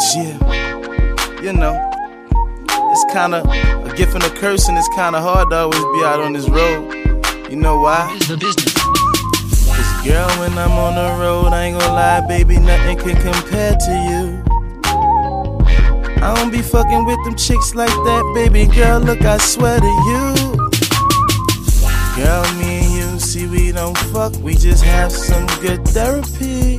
Yeah, you know, it's kinda a gift and a curse, and it's kinda hard to always be out on this road. You know why? It's the business. Cause girl, when I'm on the road, I ain't gon' lie, baby, nothing can compare to you. I don't be fucking with them chicks like that, baby girl, look, I swear to you. Girl, me and you, see, we don't fuck, we just have some good therapy.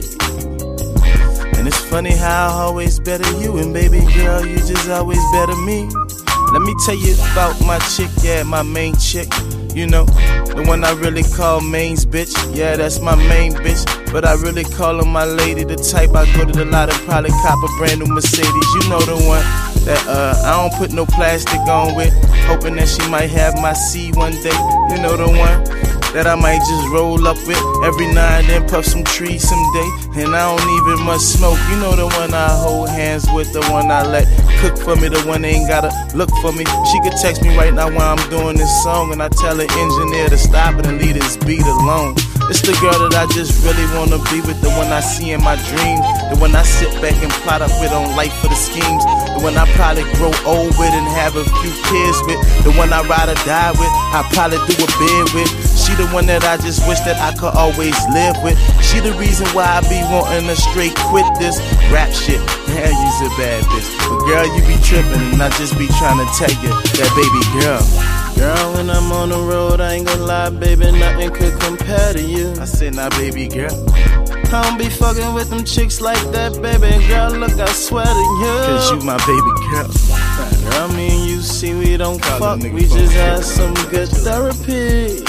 And it's funny how I always better you, and baby girl, you just always better me. Let me tell you about my chick, yeah, my main chick. You know, the one I really call mains bitch. Yeah, that's my main bitch. But I really call her my lady, the type I go to the lot and probably cop a brand new Mercedes. You know the one that I don't put no plastic on with, hoping that she might have my seed one day. You know the one that I might just roll up with every now and then, puff some trees someday. And I don't even much smoke. You know the one I hold hands with, the one I let cook for me, the one that ain't gotta look for me. She could text me right now while I'm doing this song, and I tell the engineer to stop it and leave this beat alone. It's the girl that I just really wanna be with, the one I see in my dreams, the one I sit back and plot up with on life for the schemes, the one I probably grow old with and have a few kids with, the one I ride or die with, I probably do a bid with. She the one that I just wish that I could always live with. She the reason why I be wanting to straight quit this rap shit. Yeah, you's a bad bitch, but girl, you be tripping, and I just be trying to tell you that, baby girl. Girl, when I'm on the road, I ain't gon' lie, baby, nothing could compare to you. I said, nah, baby girl, I don't be fucking with them chicks like that, baby girl, look, I swear to you. Cause you my baby girl. Girl, me and you, see, we don't fuck, we just have some good therapy.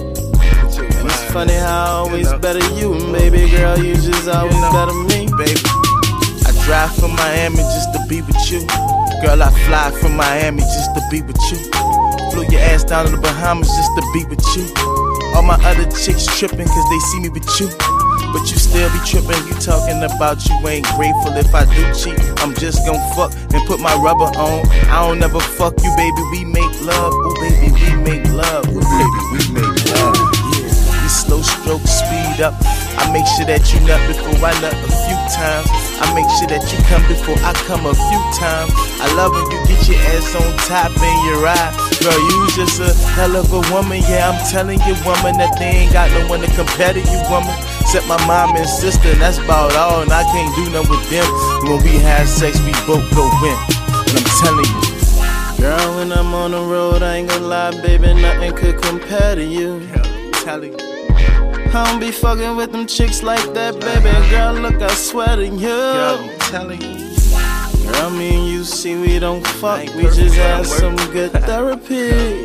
And it's funny how I always better you, and baby girl, you just always better me, baby. I drive from Miami just to be with you. Girl, I fly from Miami just to be with you. Flew your ass down to the Bahamas just to be with you. All my other chicks tripping cause they see me with you, but you still be tripping. You talking about you ain't grateful if I do cheat. I'm just gon' fuck and put my rubber on. I don't never fuck you, baby, we make love. Ooh, baby, we make love. Ooh, baby, we make love. Yeah, we slow stroke, speed up. I make sure that you nut before I nut a few times. I make sure that you come before I come a few times. I love when you get your ass on top and you ride. Girl, you just a hell of a woman. Yeah, I'm telling you, woman, that they ain't got no one to compare to you, woman. Except my mom and sister, and that's about all. And I can't do nothing with them. When we have sex, we both go in. And I'm telling you, girl, when I'm on the road, I ain't gon' lie, baby, nothing could compare to you. I'm telling you, I don't be fucking with them chicks like that, baby girl, look, I swear to you. Girl, I'm telling you. Girl, me and you, see, we don't fuck, we just have some good therapy.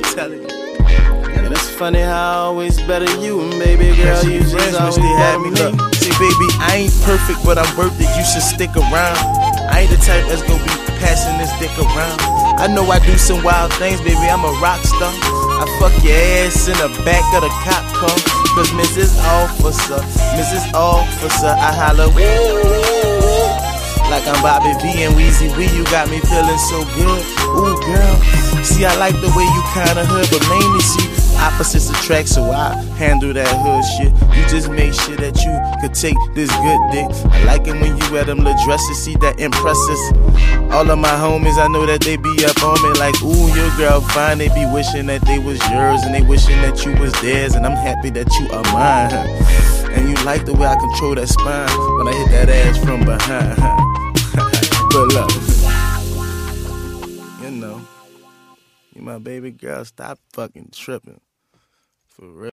And it's funny how I always better you, and baby girl, you just always better me. See, baby, I ain't perfect, but I'm worth it, you should stick around. I ain't the type that's gonna be passing this dick around. I know I do some wild things, baby, I'm a rock star. I fuck your ass in the back of the cop car. Cause Mrs. Officer, I holla like I'm Bobby V and Weezy W. You got me feeling so good. Ooh, girl, see, I like the way you kinda hood, but mainly see, opposites attract, so I handle that hood shit. You just make sure that you could take this good dick. I like it when you wear them little dresses, see, that impresses all of my homies. I know that they be up on me like, ooh, your girl fine. They be wishing that they was yours, and they wishing that you was theirs, and I'm happy that you are mine. And you like the way I control that spine when I hit that ass from behind. But look, you know, you my baby girl, stop fucking tripping. For real.